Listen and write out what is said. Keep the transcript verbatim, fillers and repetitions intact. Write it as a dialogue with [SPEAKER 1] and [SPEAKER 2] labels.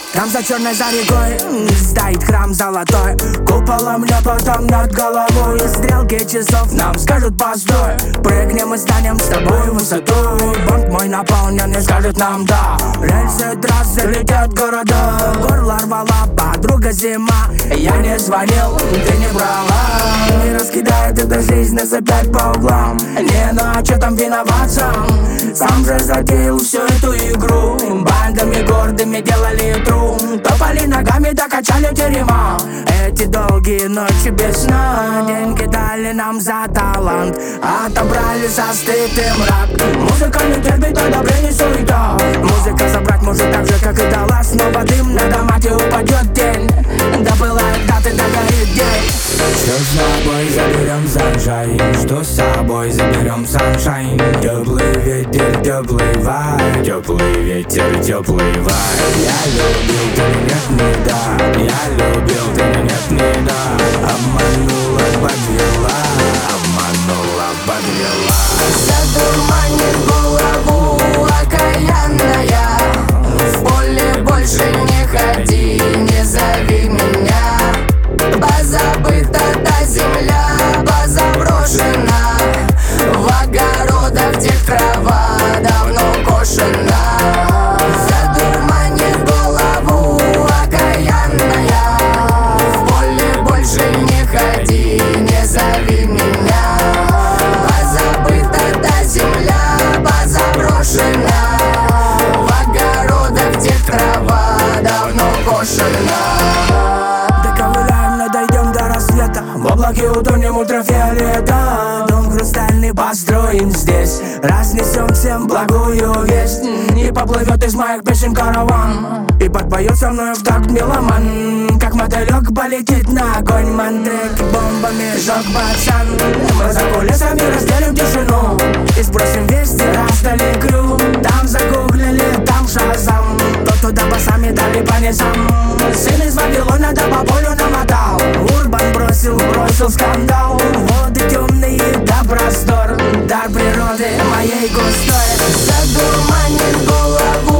[SPEAKER 1] Там за черной за рекой стоит храм золотой, куполом лепотом над головой. И стрелки часов нам скажут постой. Прыгнем и станем с тобой в высоту. Банк мой наполнен и скажет нам да. Рельсы трассы летят города. Горло рвала подруга зима. Я не звонил, ты не брала. Не раскидает эта жизнь нас опять по углам. Не, ну а чё там виноват сам? Сам же затеял всю эту игру. Бандами гордыми делали тру. Топали ногами, докачали терема. Эти долгие ночи без сна. Деньги дали нам за талант, отобрали за стыд и мрак. Музыка не терпит одобрений, суета. Музыка забрать может так же, как и дала. Снова дым на домате, упадет тень. Да пылает даты, да горит день. Что с собой заберем саншайн? Что с собой заберем саншайн? Теплый ветер, теплый вайб. Теплый ветер, теплый вайб. Я любил, ты нет, не да. Я любил, ты нет, не да. Обманула, подвела. Обманула, подвела.
[SPEAKER 2] Задурманит голову окаянная. В поле больше не ходи, не зови меня. Позабыта та земля, позаброшена. В огородах, где трава давно кошена. Задурманит голову окаянная. В поле больше не ходи, не зови меня. Позабыта та земля, позаброшена. В огородах, где трава давно кошена.
[SPEAKER 1] В облаке утонем ультрафиолета. Дом хрустальный построен здесь. Разнесем всем благую весть. И поплывет из моих песен караван. И подпоет со мной в такт меломан. Как мотылек полетит на огонь. Мандрек бомбами жёг пацан. Мы за кулисами разделим тишину и сбросим вести, раздали крю. Там загуглили, там шазам. Тот туда басами дали по низам. Сын из Вавилона да по полю намотал. Урбан бросил, бросил скандал. Воды темные да простор. Дар природы моей густой.
[SPEAKER 2] Задурманит голову